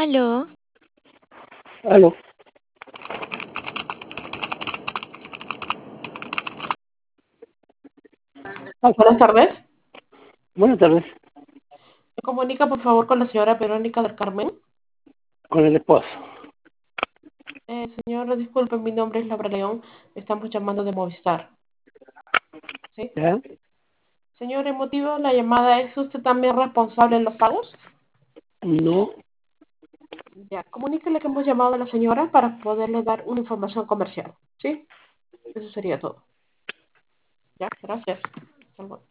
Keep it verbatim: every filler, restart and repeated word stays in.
Aló, Aló. Ah, buenas tardes. Buenas tardes. Me comunica por favor con la señora Verónica del Carmen. Con el esposo. Eh, señora, disculpe, mi nombre es Laura León. Estamos llamando de Movistar. ¿Sí? ¿Ya? Señor, el motivo de la llamada es usted también responsable en los pagos. No. Ya, comuníquele que hemos llamado a la señora para poderle dar una información comercial. ¿Sí? Eso sería todo. Ya, gracias. Hasta luego.